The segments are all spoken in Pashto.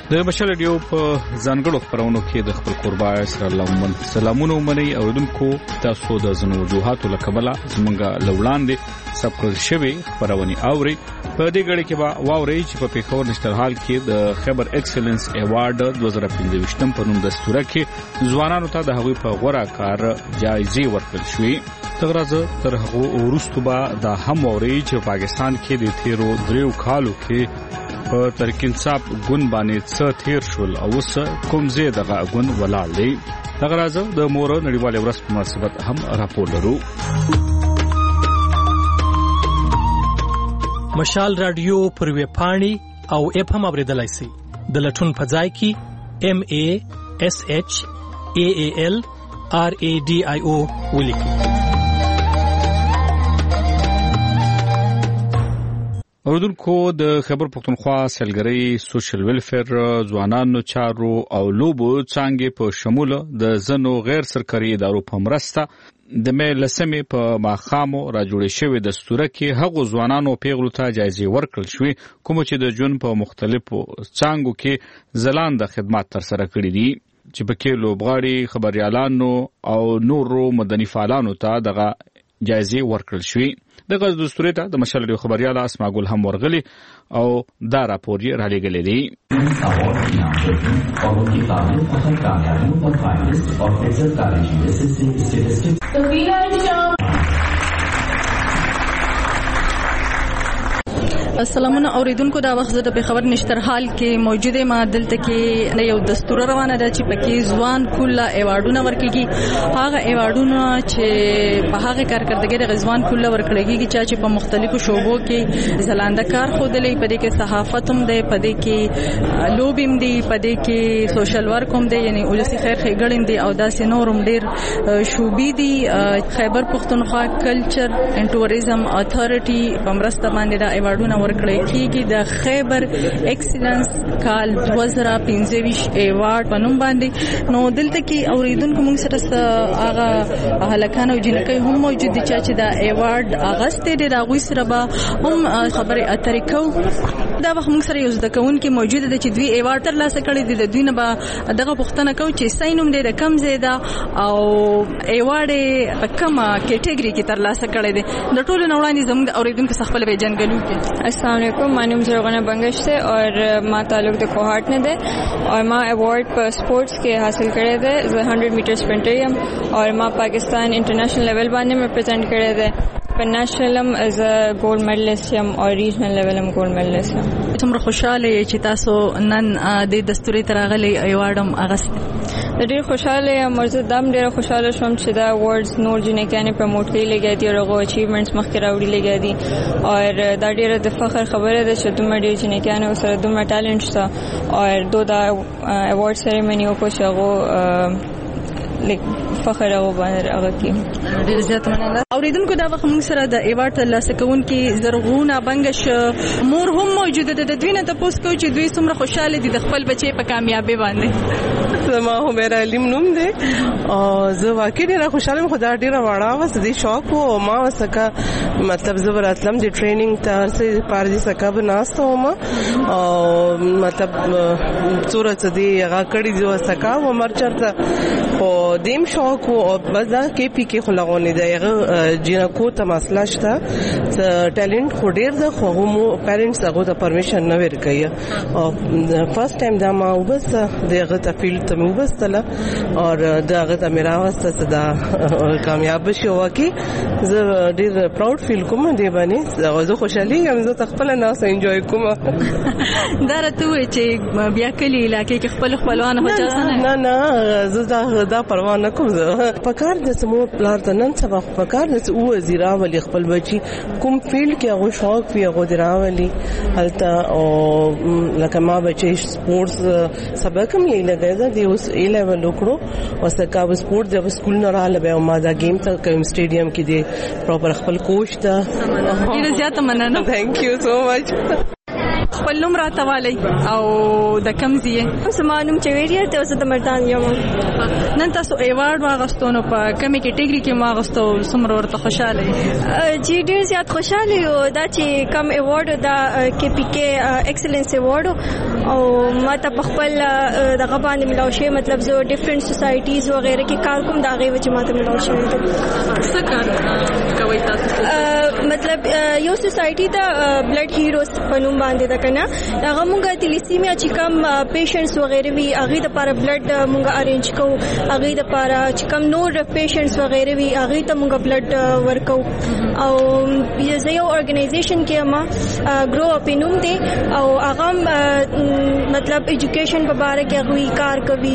د مشال رادیو په ځانګړو خبرونو کې د خپل قربا سره سلامونه ومني اوریدونکو تاسو د زنو وجوهاتو لکبلا زمونږه لوړاندې سبقل شوی خبرونه اوري په دې غړي کې واوري چې په پیښور نشټر هال کې د خبر ایکسلنس ایوارډ 2025 په نوم دستوره کې ځوانانو ته د هغوی په غوړه کار جایزې ورکړل شوې ترغه تر هغه ورستو به د هم اوري چې پاکستان کې د تیرو دریو کالو کې په ترک انصاف ګون باندې څه تیر شول او اوس کوم زی دغه ګون ولاړ دی دغه راځه د مور نړیوال ورځ په مناسبت هم راپور لرو. مشال رادیو پر ویب پاڼې او اپ هم اوریدلای شئ د لټون په ځای کې MASHAALRADIO ولیکئ. اوردونکو د خبر پښتونخوا سلګری سوشل ویلفیر ځوانانو چارو او لوبو څنګه په شمول د زنو غیر سرکاري ادارو په مرسته د مې لسمې په ماخامو را جوړې شوې دستوره کې هغو ځوانانو پیغلو ته جایزې ورکړل شوې کوم چې د جون په مختلفو څنګهو کې ځلانده خدمات تر سره کړې دي چې پکې لوبغاړي خبريالانو او نورو مدني فعالانو ته دغه جایزې ورکړل شوې. دغه دستوري ته د مشال رادیو خبرياله اسماء ګل هم ورغلي او دا راپور یې را لېږلی دی. السلامونه اوریدونکو دا وخت د خبر نشتر حال کې موجوده ما دلته کې یو دستور روانه ده چې پکې ځوان کله ایوارډونه ورکړي هغه ایوارډونه چې په هغه کارکړدګي د ځوان کله ورکړي چې په مختلفو شوبو کې زلانده کار خودلې په دې کې صحافت هم ده په دې کې لوبیم دي په دې کې سوشل ورک هم ده یعنی ولسی خیر خېګړم دي او داسې نورم ډیر شوبې دي. خیبر پښتونخوا کلچر اینڈ ټوریزم اتھارټي په مرسته باندې دا ایوارډونه ورکړی کیږي د خیبر ایکسلنس کال 2025 ایوارډ په نوم باندې. نو دلته کې اوریدونکو موږ سره هغه هلکان او جنکۍ هم موجود دي چې دا ایوارډ اغسته دي راغوي سره به هم خبري اترې کو. دا وخت موږ سره یو ځکه کې موجود دي چې دوی ایوارډ ترلاسه کړی دي د دوی نه به دغه پوښتنه کوي چې ساينوم دې رقم زیاده او ایوارډ په کومه کټګوري کې ترلاسه کړی دي د ټولو نوړانې زموږ اوریدونکو څخه په جنګلو کې. अस्सलाम वालेकुम my name जरगना बंगश से और मां ताल्लुक दे कोहाट ने दे और मां अवार्ड पर स्पोर्ट्स के हासिल करे दे 100 मीटर स्प्रिंटरियम और मां पाकिस्तान इंटरनेशनल लेवल बाने में प्रेजेंट करे दे पर national as a gold medallist और रीजनल लेवल में gold medallist. تمره خوشاله چې تاسو نن د دستوري ترغلي ایوارډم اغست. ډېر خوشاله یم مرزه دم ډېر خوشاله شوم چې دا اواردز نور جنې کانه پروموټ کړي لګي دي او هغه اچیومنټس مخکې راوړي لګي دي او دا ډېر د فخر خبره ده چې دومره ډېر جنې کانه سره دومره ټالنت شته او دا اواورډ سریمونی او کو شغو لیک فخر او باندې هغه کې ډېر زیات مننه. اوریدونکو دا وخت موږ سره د ایوارډ ترلاسه کوونکي زرغونه بنگش مور هم موجوده ده. د دوی نه تاسو کوم چې دوی څومره خوشاله دي د خپل بچي په کامیابی باندې. زما همرا علم نوم دی او زه واقعي ډېر خوشاله یم. خدای ډېر وړا وس دي شوق او ما وسکه مطلب زبر اسلام دی ټریننګ ته سه پاردي سکه بناستو ما او مطلب صورت دی هغه کړي دی وسکه و مرچرته او دیم شوق او بس دا کې پی کې خلغونې دی هغه جنکو ته مسله شته ټالنت خو ډېر ده خو مو پیرنټس هغه ته پرمیشن نه ورکوي او فرست ټایم دا ما وبس دغه ته فیلډ ته وبستله او دغه ته میرا واسطه دا کامیاب شو واکي زه ډېر پراود فیل کوم دی باندې زه خوشالي یم زه خپل ناس انجوای کوم. دا راته چې بیا کلی علاقې کې خپل خپلوان هوځه نه زه دا پروا نه کوم. پکار د سمو پلار ته نن سبا پکار د او وزیرا ولی خپل بچي کوم فیلډ کې هغه شوق وي هغه دراولي هلته او لکه ما بچي سپورتس سبق هم لګیدا دی اوس ای لیول وکړو او سکه سپورت د سکول نه رااله به ما دا گیم ته کوم سټیډیم کې دی پراپر خپل کوچ ته. ډیر زیات مننه. ثانک یو سو مچ. خپل نوم راته والی او د کوم ځای زما نوم چویریه ته زه د مردان یم. نن تاسو ایوارډ واغستو نو په کومې کټګوري کې واغستو څومره ورته خوشاله جی ډیر زیات خوشاله یو دا چې کم ایوارډ دا کې پی کې ایکسلنس ایوارډ او ما ته په خپل دغه باندې ملاو شي مطلب زه ډیفرنٹ سوسایټیز وغیرہ کې کار کوم دا غي وجه ما ته ملاو شي. څه کار کوي تاسو؟ مطلب یو سوسایټي ته بلډ هیروز په نوم باندې دا کنه هغه مونږه تلیسیمیا چې کم پیشنټس وغیرہ وی هغه د لپاره بلډ مونږه ارینج کوو هغه د لپاره چې کم نور پیشنټس وغیرہ وی هغه ته مونږه بلډ ورکو او یو ارګنایزیشن کې ما ګرو اپ نوم دی او هغه مطلب ایجوکیشن په اړه کې هغه کار کوي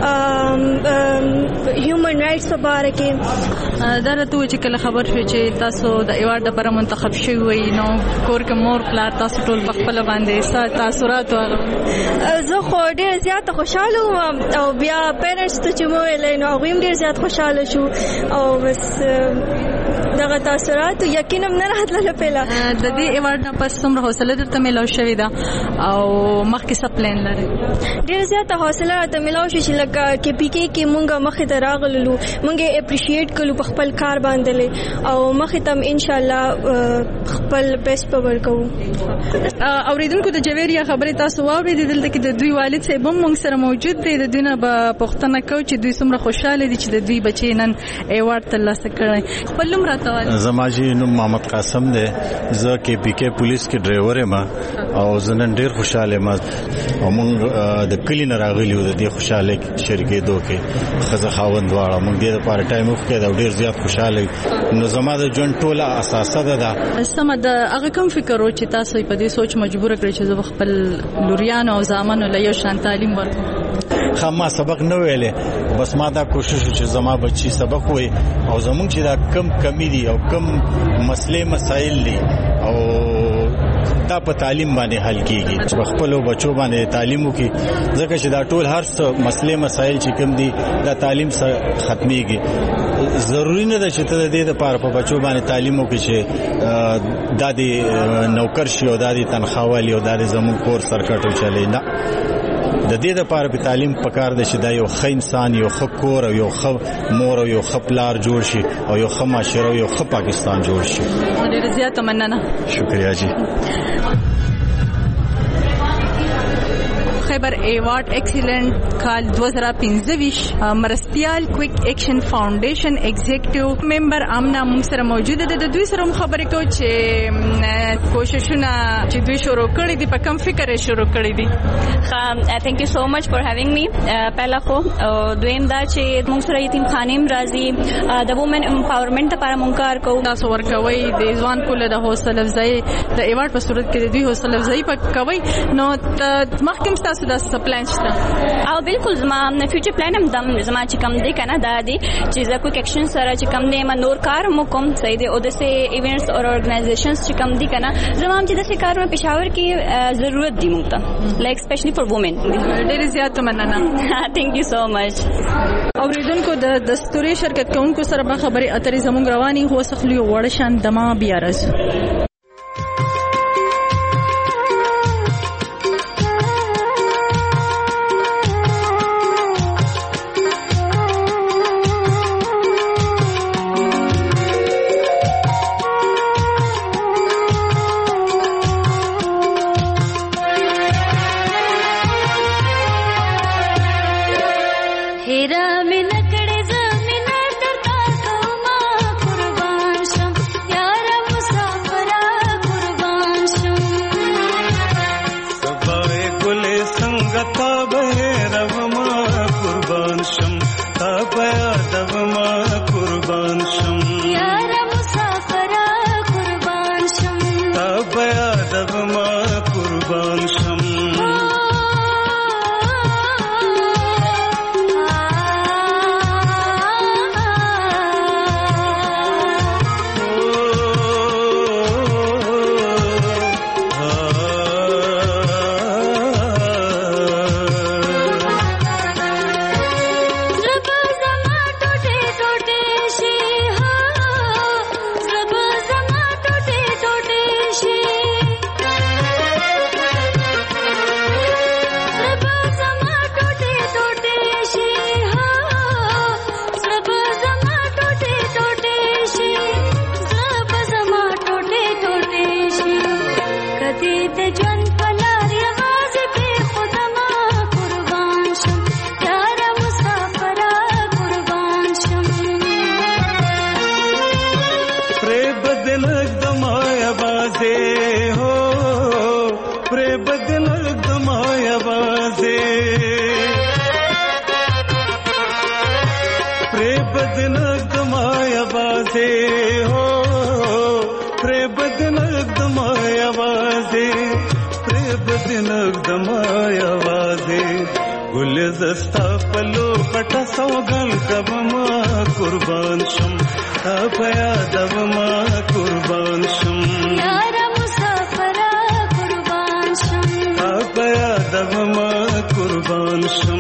هیومن رائټس په اړه کې دا راته چې کله خبر شو چې تاسو د ایوارډ لپاره منتخب شوی نو کور کې مور پلا تاسو ټول په خپل باندې تاثیرات زه خو ډیر زیات خوشاله وم او بیا پیرنټس ته چې مو ویل نو هغه ډیر زیات خوشاله شو او بس دغه تاثیرات یقینا نه راتله پیلا. د دې ایوارډ نه پس څومره حوصله درته ملو شوې ده او مخکې څه پلان لري؟ ډیر زیات حوصله راته ملو شو چې لکه کې پی کې مونږه مخې ته راغلو مونږه اپریشیټ کړو په خپل کار باندې او مخې ته ان شاء الله خپل بیسټ پور کوو. اوریدونکو د جویریا خبره تاسو واورئ دلته کې د دوی والد صاحب هم موږ سره موجود دی د دوی نه به پوښتنه کوو چې دوی څومره خوشاله دي چې د دوی بچی نن ایوارډ ترلاسه کړی. خپل نوم راته وایي؟ زما جی نوم محمد قاسم دی زه کې پی کې پولیس کې ډرایور یم او زه نن ډیر خوشاله یم او موږ د کلی نه راغلی و د دې خوشاله شریکېدو کې ښځه خاوند دواړه موږ دې لپاره ټایم وکړ او ډیر زیات خوشاله نو زما د ژوند ټوله اساسه ده. سمه د هغه کوم فکر و چې تاسو په دې سوچ مجبور کړی چې زه خپل لوریانو او زامنو له یو شان تعلیم ورکړم؟ خامہ سبق نه ویلې بس ما دا کوشش چې زما بچي سبق وي او زمونږ چې دا کم کمی دي او کم مسلې مسائل دي او دا په تعلیم باندې حل کیږي چې خپل بچو باندې تعلیم وکړي ځکه چې دا ټول هر څه مسلې مسائل چې کم دي دا تعلیم سره ختميږي. ضروری نه ده چې ته د دې لپاره په بچو باندې تعلیم وکړي چې دا د نوکر شي او دا د تنخواه والی او دا د زموږ کور سرکټو چلی نه د دې لپاره په تعلیم پکار ده چې دا یو ښه انسان یو ښه کور او یو ښه مور او یو ښه پلار جوړ شي او یو ښه معاشره او یو ښه پاکستان جوړ شي. ډیر زیات مننه. شکریہ جی. خیبر ایوارډ ایکسلنٹ کال 2015 مرستیال کویک ایکشن فاونډیشن ایگزیکټیو ممبر امنا موږ سره موجود ده. د دوی سره خبرې کوو چې کوششونه چې دوی شروع کړي دي په کوم فکر یې شروع کړي دي. thank you so much for having me. پهلا خو دویم دا چې موږ سره یتیم خانیم راځي د وومن امپاورمنت لپاره موږ کار کوو. تاسو ورکوي د ځوان کله د حوصله افزایی د ایوارډ په صورت کې د دوی حوصله افزایی پکوي نو مخکې تاسو د پلان شته او بالکل زما فیوچر پلان هم دم زما چې کم دی کنه دا دی چې زه کویک ایکشن سره چې کم دی ما نور کار مو کوم صحیح دی او د سه ایونټس او ارګنایزیشنز چې کم دی کنه زما هم چې د سه کارونه پېښور کې ضرورت دی موږ ته لایک سپیشلی فار وومن. ډېر زیات مننه. thank you so much. اوریدونکو د دستوري شرکت کوونکو سره به خبرې اترې زموږ رواني هو سخلیو وړشان دما بیا راځي. She بدلک دمای بازه هو پر بدلک دمای بازه پر بدلک دمای بازه هو پر بدلک دمای بازه پر بدلک دمای بازه گل زستا پلو پټه سوګل کب ما قربان شم تا پیا دب ما قربان شم یار مسافر قربان شم تا پیا دب ما قربان شم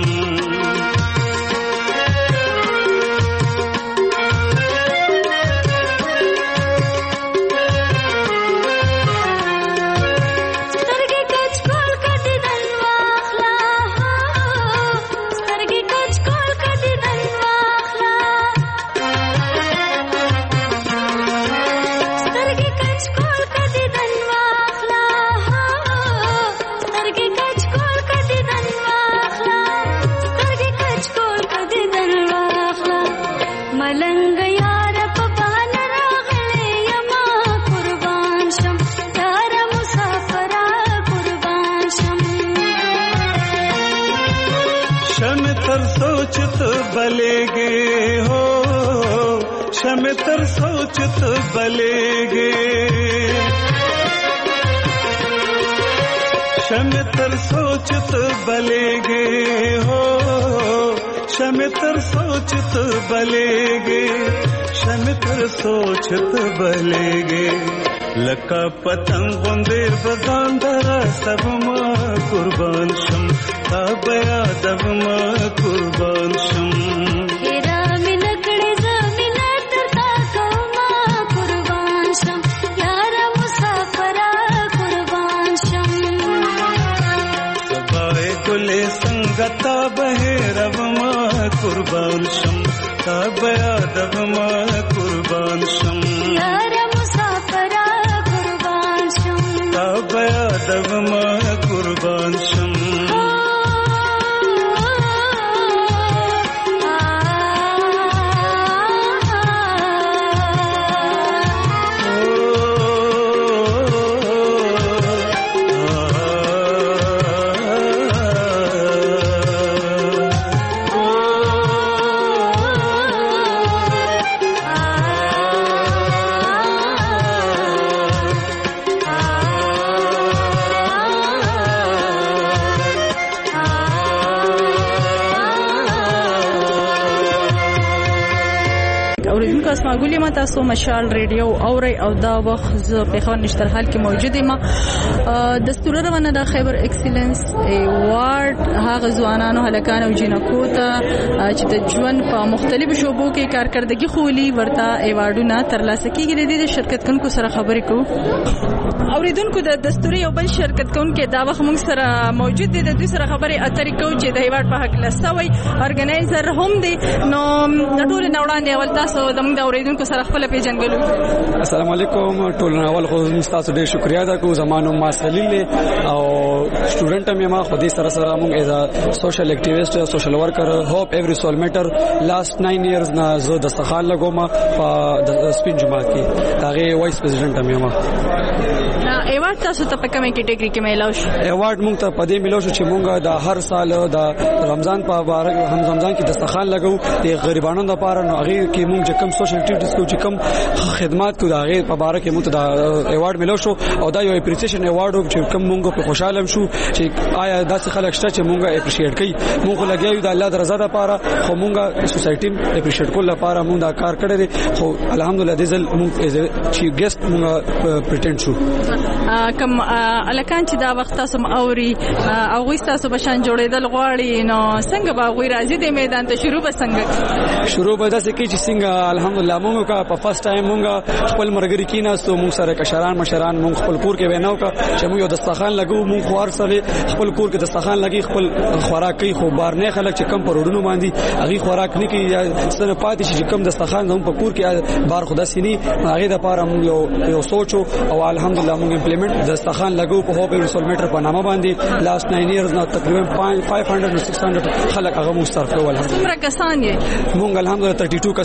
सोचत बलेगे हो शम तर सोचत बलेगे शम तर सोचत बलेगे हो शम तर सोचत बलेगे शम तर सोचत बलेगे लका पतंग बंदेर बजान दरा सब मां कुर्बान शम ताबया दब मां कुर्बान शम हेरा मिनकड़े जमीन तरता को मां कुर्बान शम यार मुसाफरा कुर्बान शम सबाए गुले संगता बहे रब मां कुर्बान शम ताबया दब मां कुर्बान शम यार मुसाफरा कुर्बान शम ताबया दब मां कुर्बान शम اوریدونکو اسماعیل ما تاسو مشال ریډیو اوري او دا وخت ز په خبر نشتر حال کې موجود یم دستور روانه د خیبر ایکسلنس ایوارډ هغه ځوانانو هلکان او جنکو ته چې د ژوند په مختلفو شوبو کې کارکردګي خولي ورته ایوارډونه ترلاسه کیږي د شرکت کوونکو سره خبرې کوو اوریدونکو د دستوري یو بل شرکت کوونکو دا وخت موږ سره موجود دي د دوی سره خبرې اترې کوو چې د ایوارډ په حق لسوي اورګنایزر هم دي نو د ټول نوړاندې اول تاسو زموږ د اوریدونکو سره خپل پیژنګلو السلام علیکم ټول اول خو تاسو ډیر شکریا ادا کوم زمانو ما سلیل او سټوډنټ مې ما خو دې سره موږ ایز ا سوشل اکټیویسټ سوشل ورکر هوپ ایوری سول میټر لاست 9 ایئرز نه زه د سخال لګوم په سپین جماعت کې هغه وایس پریزیډنټ مې ما ایوارډ تاسو ته په کومه کیټګری کې ملو شو ایوارډ موږ ته پدې ملو شو چې موږ د هر سال د رمضان په بارک هم رمضان کې دسترخوان لګو د غریبانو لپاره نو هغه کې موږ چې کوم سوشل اکټیویټیز کو چې کوم خدمات کو دا هغه په بارک کې موږ ته د ایوارډ ملو شو او دا یو اپریسیشن ایوارډ چې کوم موږ په خوشاله شو چې آیا داسې خلک شته چې موږ اپریشیټ کوي موږ لګیو د الله د رضا لپاره خو موږ سوسایټي اپریشیټ کول لپاره موږ دا کار کړی خو الحمدلله د ځل موږ چې ګیسټ موږ پریټند شو کم الکان چې دا وخت تاسو اوري او غوښ تاسو بشان جوړېدل غواړي نو څنګه به غوي راځي د میدان ته شروع به داسې کې چې څنګه الحمدلله موږ کا په فرست ټایم موږ خپل مرګري کیناستو موږ سره کشران مشران موږ خپل کور کې ویناو کا چې موږ یو دسترخوان لګو موږ خوار سره خپل کور کې دسترخوان لګي خپل خوراک کوي خو بار نه خلک چې کم پروډونو باندې هغه خوراک نه کوي سره پاتې چې کم دسترخوان هم په کور کې بار خدا سيني هغه د پاره موږ یو سوچو او الحمدلله موږ امپلیمنٹ دسترخوان لګو په هوپ ایوری سول میټر په نامه باندې لاست 9 ایئرز نه تقریبا 500 600 خلک هغه مسترف کول څومره کسان یې موږ الحمدلله 32 کسان یو د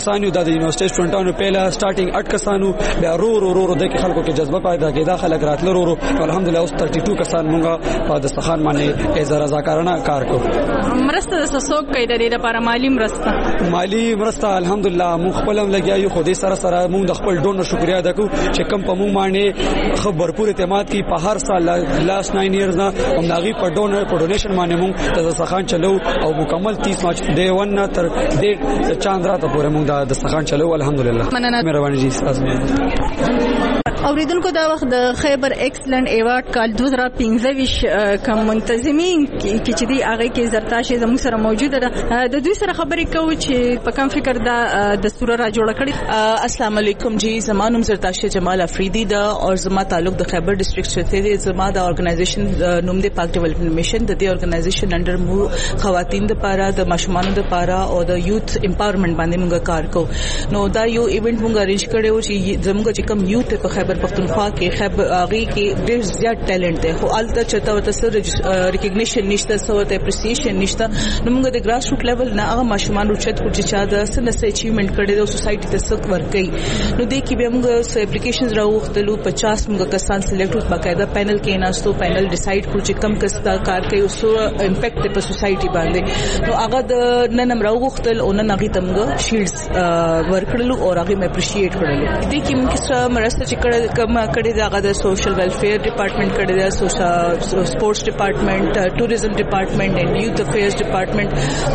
د یونیورسيټي سټوډنټانو پهلا سٹارټینګ 8 کسانو بیا رو د خلکو کې جذبه پیدا کېدا خلک راتل رو الحمدلله اوس 32 کسان مونږه په دستخان باندې ایز رضاکارانه کار کوو. مرسته د سسوک کې د دې لپاره مالی مرسته الحمدلله مونږ خپلم لګیایو خو دې سره مونږ د خپل ډونر شکریا ادا کوو چې کم په مونږ باندې خبرپور اعتماد کی په هر سال لاست 9 ایئرز نه هم ناغي په ډونیشن باندې مونږ د دستخان چلو او مکمل 30 مارچ ډے 1 نه تر ډے چاندرا ته پورې مونږ د دستخان چلو الحمدلله. مهرباني جی تاسو اوریدونکو دا وخت د خیبر ایکسلنٹ ایوارډ کال 2015 کوم منتظمین چې دی هغه کې زرتاش زموږ سره موجوده ده د دوی سره خبرې کوو چې په کوم فکر دا دستور را جوړ کړی. السلام علیکم جی زمانم زرتاش جمال افریدی دا او زما تعلق د خیبر ډسټریکټ سره دی. زما د اورګنایزیشن نوم دی پاک ډیولپمنٹ میشن. د دې اورګنایزیشن انډر مو خواتین د پاره د ماشومان د پاره او د یوث امپاورمنٹ باندې موږ کار کوو. نو دا یو ایونت موږ ارینج کړو چې زموږ چې کوم یوث په خیبر پختونخوا کې خیبر اغي کې ډېر زیات ټیلنٹ دی خو الته چته وته سره ریکګنیشن نشته سوته اپریسیشن نشته. نو موږ د ګراس روټ لیول نه هغه ماشومان روچت کو چې چا د سنسه اچیومنٹ کړي د سوسایټي ته سک ور کوي. نو د کې به موږ سو اپلیکیشنز راوختلو 50 موږ کسان سلیکټ وکړ باقاعده پینل کې ناستو پینل ډیسایډ کړ چې کم کس دا کار کوي او سو امپیکټ په سوسایټي باندې. نو هغه د نن راوختل او نن هغه تمغه شیلډز ورکړلو او هغه مې اپریشیټ کړلو. د کې موږ سره مرسته چې کم کړي دا د سوشل ویلفیر ډپارټمنٹ کړي دا سوشل سپورټس ډپارټمنٹ ټوریزم ډپارټمنٹ اینڈ یوث افیئرز ډپارټمنٹ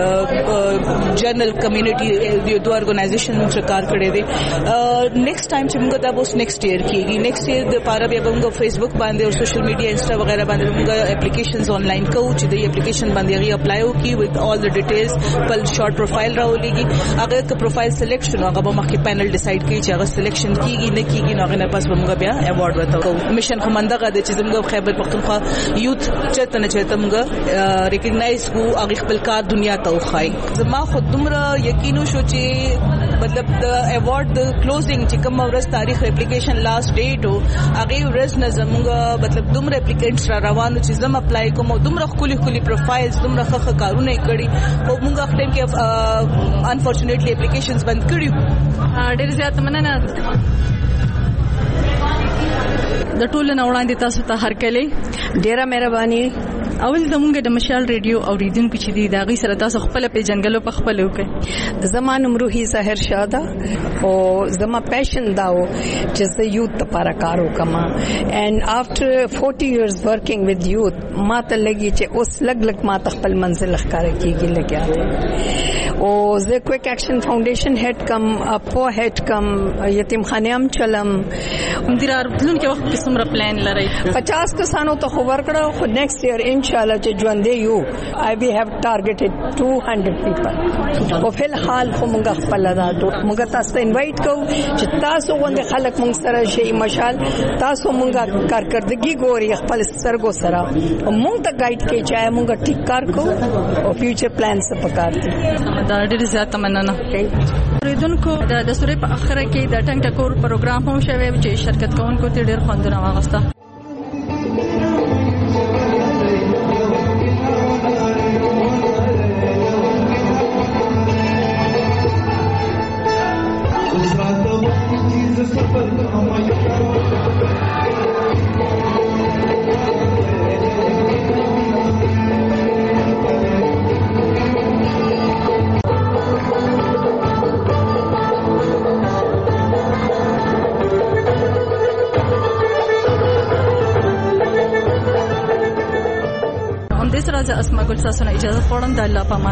اور جنرل کمیونټي د دوه اورګنایزیشن سره کار کړي دي. نیکسٹ ټایم چې موږ دا بوس نیکسٹ ایئر کیږي نیکسٹ ایئر د پاره بیا موږ فیسبوک باندې او سوشل میډیا انسټا وغیرہ باندې موږ اپلیکیشنز آنلاین کوو چې د اپلیکیشن باندې غي اپلای وکي وذ آل د ډیټیلز په شارټ پروفایل راولېږي. هغه ک پروفایل سلیکشن هغه به مخکې پینل ډیسایډ کوي چې هغه سلیکشن کیږي نه کیږي نو هغه نه پس موږ بیا ایوارډ ورته میشن خمندغه د چې موږ خیبر پختونخوا یوث چته نه چته موږ ریکګنایز کو هغه خپل کار دنیا ته وخای. زما خود دومره یقینو شو چې مطلب د ایوارډ د کلوزینګ چې کوم ورځ تاریخ اپلیکیشن لاست ډیټ او هغه ورځ نه زموږ مطلب دومره اپلیکینټس را روانو چې زم اپلای کوم دومره خولي پروفایلز دومره ښه کارونه کړي او موږ خپل کې انفورچونټلی اپلیکیشنز بند کړیو. ډېر زیات مننه د ټولو نه وړاندې تاسو ته هرکلی ډیره مهرباني. اول زمونږ د مشال ریډیو اوریدونکو چې دی دا غي سره تاسو خپل په جنگلو په خپل وکړي. زمانم روحي ظاهر شاده او زما پیشن داو چې زه یوث لپاره کار وکم and after 40 years working with youth ما ته لګي چې اوس لګ ما ته خپل منزل ښکار کیږي لګیا او زه کویک ایکشن فاونډیشن هډ کم اپو هډ کم یتیم خانه هم چلم. مدیر ارتلون کې وخت کې څومره پلان لري؟ 50 کسانو ته خو ورکړو خو نیکسٹ ایئر انشاءالله چې ژوندې یو I we have targeted 200 people او په حال خو موږ خپل راځو موږ تاسو ته انوایټ کوو چې تاسو غوښنه خلک موږ سره شي مشال تاسو موږ کارکردګي ګوري خپل سرګو سره او موږ ته گایډ کوي چې موږ ټیک کار کوو او فیوچر پلانز څه پکار دي. دا ډېر زیات مننه. ریدونکو د دستوري په اخره کې د ټنګ ټکور پروګرام هم شوی چې شرکت کوونکو ته ډېر خوندونه واغسته. راځه اسما ګل تاسو نه اجازه غواړم د الله پامان.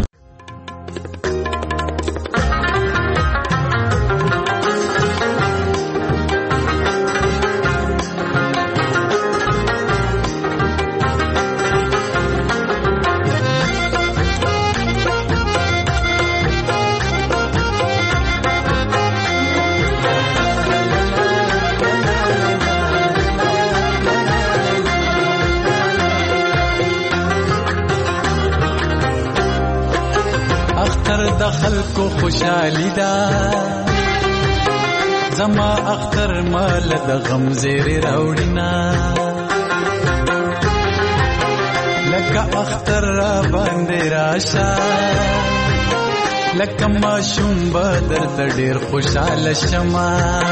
دخل کو خوشحالی دا زما اختر مال د غم زیر راوړینا لکه اختر را باندې راشا لکه ماشوم به درته ډېر خوشحاله شمه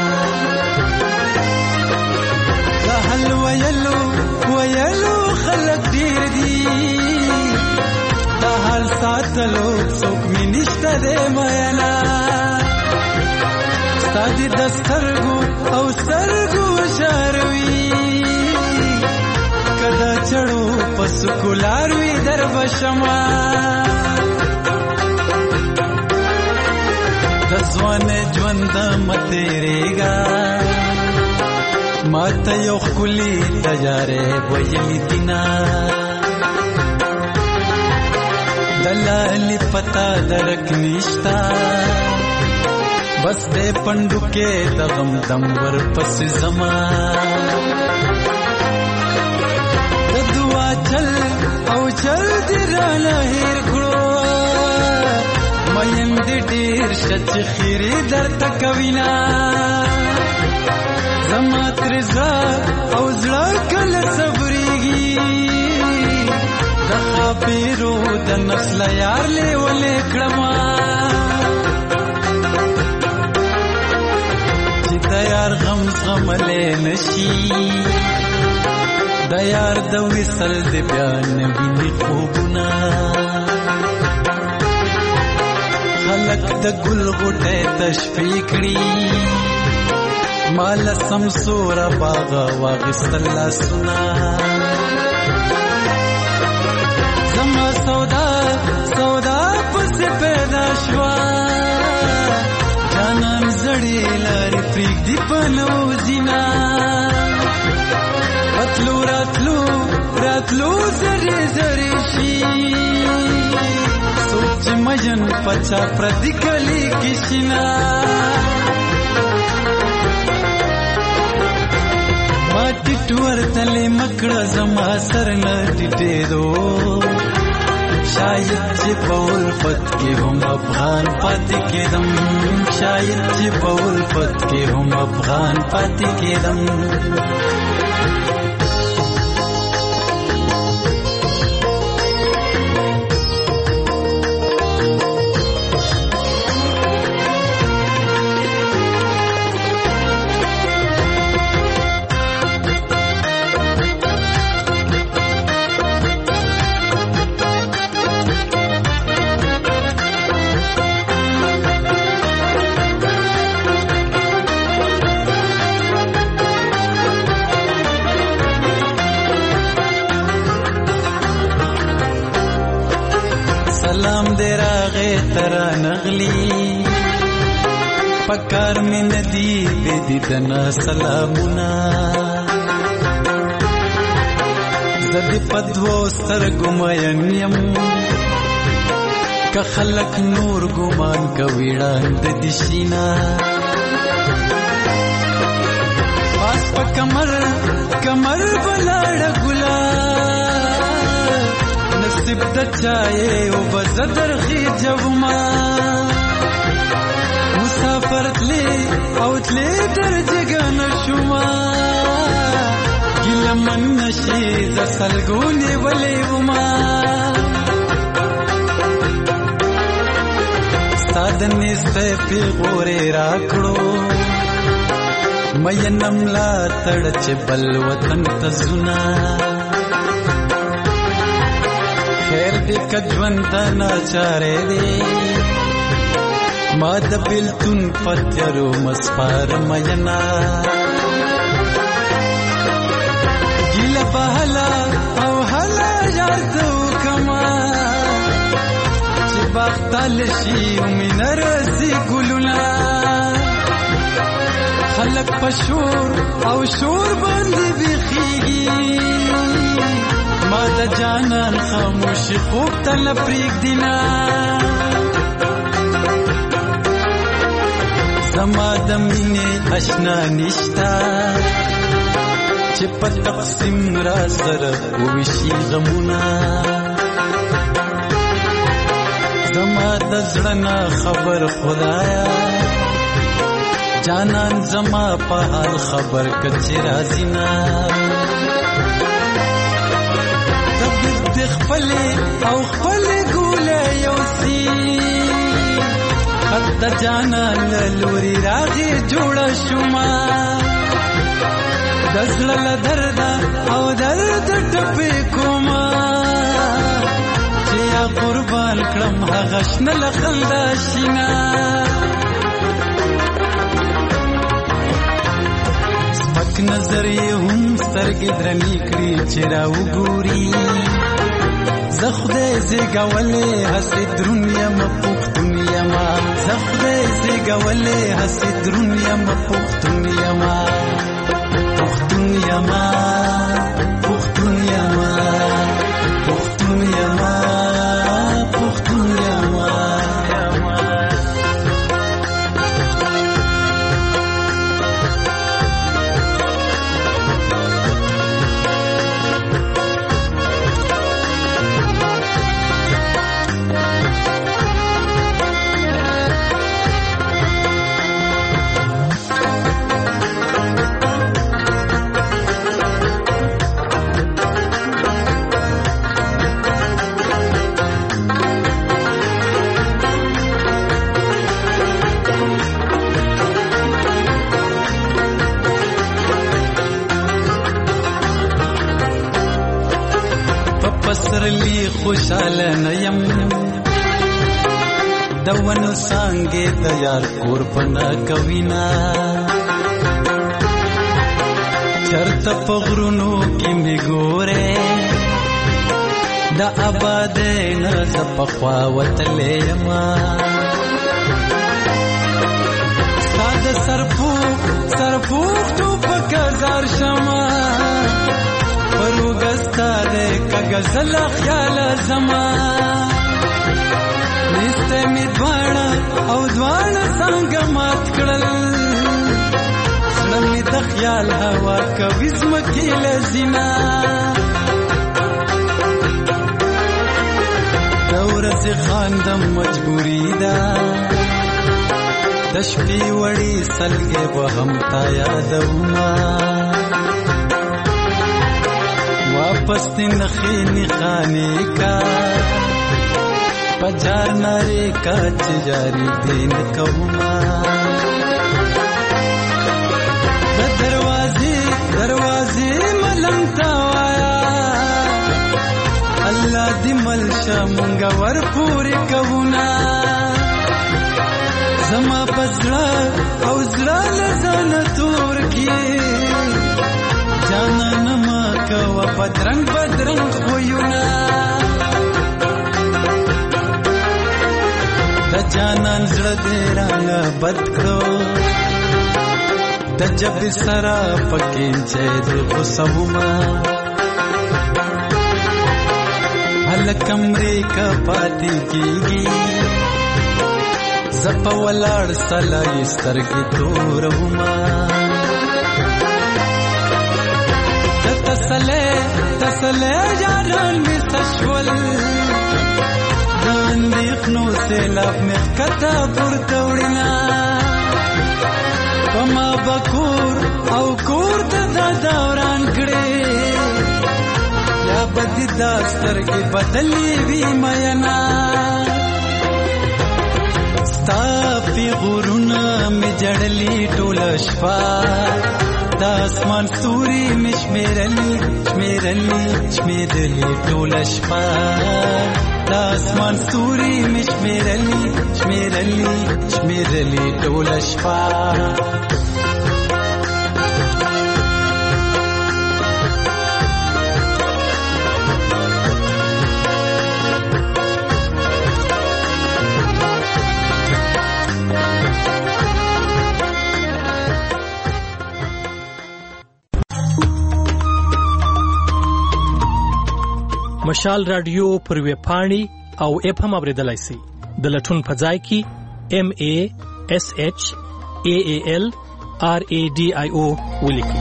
د حل ویلو خلک ډېر دي د حال ساتلو څوک مې نشته دی میینه ستا دې د سترګو او سترګو شاروي که د چړو په سکولار وي در به شمه د ځوان ژوند مه تېرېږه ما ته یو ښکلي تجارې ویلي دینه د لالي پتا درک نشتا بس دې پندو کې د غم دم ورپسې زما د دعا چل او چل دې رانه هېر کړو مین دې ډېر شه چې خیرې درته کوینه زما ترې زړه او زړه کله صبرېږي د خاپېرو د نسل یار لیولې کړمه چې د یار غم زغملی نشي د یار د وصل د بیا نه ویني خوبونه خلک د ګل غوټۍ تشفي کړي مال سمسوره باغ واغستل لاسونه زما سودا پسې پیدا شوه جانان زړې لارې پرېږدي په نوزینه راتلو زرې شي څوک چې مجن پچا پردي کلي کې شینه ما ټیټ ورتلې مکړه زما سر نه ټیټېدو شاید چې په الفت کې هم افغان پاتې کېدم شاید چې په الفت کې هم افغان پاتې کېدم سلام دې راغې ترا نغلی پکار مې ندی بې دیدنه سلامونه زه دې په دوو سترګو مین یم که خلک نور ګمان کوي ړانده دې شینه پاس په کمر بلاړه ګلا نصیب د چایې او بزدر خې جوما مسافر تلې او تلې درجګن شوما ګلمن نشي د سلګونې ولې وما سادنې ستې په غورې راکړو مې نملا تړ چې بل وطن ته زنا خیر دې کجوان ته ناچارې دې ما د بلتون پتیرو مسپار مینا ګیله بهلا او هلا یار تو کما چې باختل شي ومنر سي ګلونا خلق پشور او شور باندې بخيږي ما د جانان خاموش خوب تل پریک دینا زما د مینې آشنا نشتا چې په تقسیم را سره وشي غمونه زما د زړه نه خبر خدایا جانان زما په حال خبر کچې راځي نه خپل او خپل ګوله یو سی خط د جانان لوري راغي جوړ شوما دزل درد او درد ټپې کوما چې یا قربان کړم هغه شنه لخندا شینا سپک نظر یې هم سترګې درنې کړې چې راوګوري زه خدای زیږولې هسې دروند یم پښتون یما زه خدای زیږولې هسې دروند یم پښتون یما پښتون یما پښتون یما پښتون یما پښتون یما پسرلی خوشاله نیم دونو سانګې د یار قربانا کوینا چرته پغرونو کې می ګوره د آباد نه زپخوا وتلې ما ساده سرپو تو پکزار شما پروګستا دې کغزل خیال زما نشته می دواړه او دواړه څنګه مات کړل سړی د خیال هوا کوي زمکې لزینا دور سے خاندم مجبوری دا د شپې وړي سلګې وهم تا یادوما واپس نخی نخانے کا پجار نارے کا چجاری دین کوما دروازے ملمتا وایا اللہ دی ملشا منگا ور پوری کونا زما پزڑا او زڑا لزان تور کی جانا نما کوا بدرنگ خویونا دا جانان زړه دې رانه بد کړو د جب سرا پکې چې دې غوسوما هل کمرې کا پاتې کیږي زپ ولاړ سلای سترګې تورما تسلے جانان می سشول دان دیخنو سیلاب می کتا پورتوڑینا پما بکور او کور دا دوران کڑے یا بدی داستر کی بدلی وی مینا ستا پی غرونا می جڑلی ټول شپا دا اسمان ستوري شمیرلی ټول شپه دا اسمان ستوري شمیرلی ټول شپه مشال رادیو پر ویب پاڼې او اپ هم اوریدلای شئ د لټون په ځای کې MASHAALRADIO ولیکئ.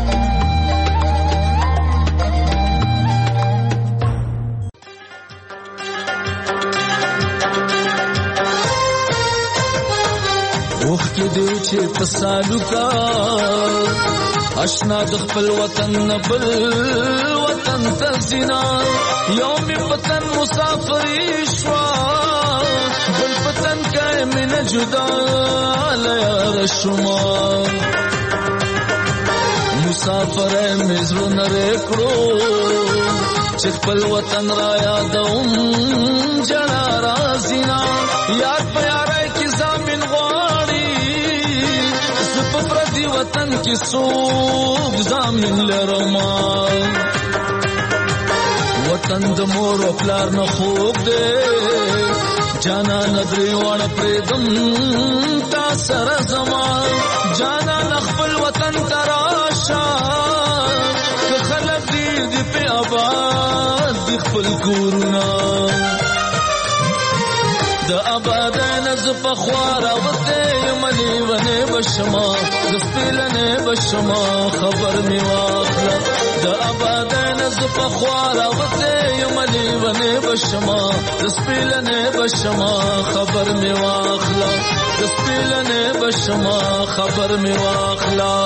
وخت دې چې پسالو کا اشنا د خپل وطن بل وطن تزینا یوم وطن مسافر شوا بل پتن کای من جدا لیار شما مسافر مزرو نرکړو چې خپل وطن را یادوم جنا رازینا یاد په یارای کې زامن غواړي زپ پردي وطن کې څوک زامن لرما وطن د مور او پلار نه خوب دی جانا ندري وړ پردم تا سره زما جانا خپل وطن تراشا که خلک دې په آباد د خپل کورنا د آباد نز په خوار وته یمنی ونه بشما د فلنه بشما خبر می واخلا د آباد نز په خوار وته یمنی ونه بشما د فلنه بشما خبر می واخلا د فلنه بشما خبر می واخلا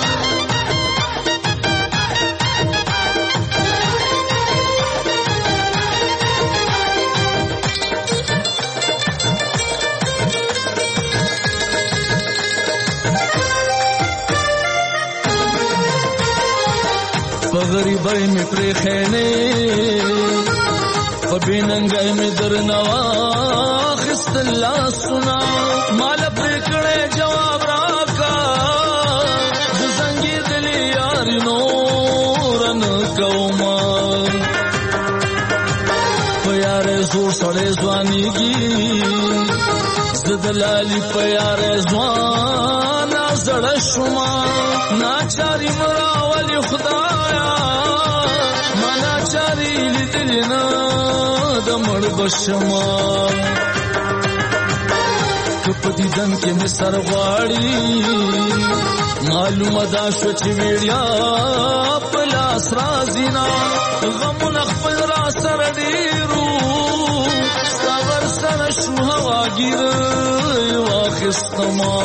غریبای می پری خینه فبیننګای می درنوا خست الله سنا مال پر کړه جواب راکا زنګي دلی یار نورن کوما پیار زور سړې ځوانيږي زدلالي پیار ځوان زړه شوما ناچاري مراولي خدایا منا چاري لیدلنا د مړ بشما کپدي دن کې مې سر غواړي معلومه دا شو چې ویړیا پلاس رازینا غم نخپل را سر ډیرو ستاور سره شو هوا ګیر واخستما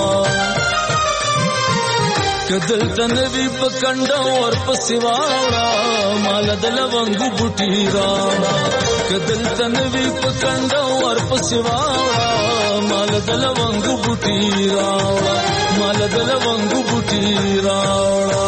کدل تنوی پکنډا ور پسواړه مال دلونګو بوټی راړه کدل تنوی پکنډا ور پسواړه مال دلونګو بوټی راړه مال دلونګو بوټی راړه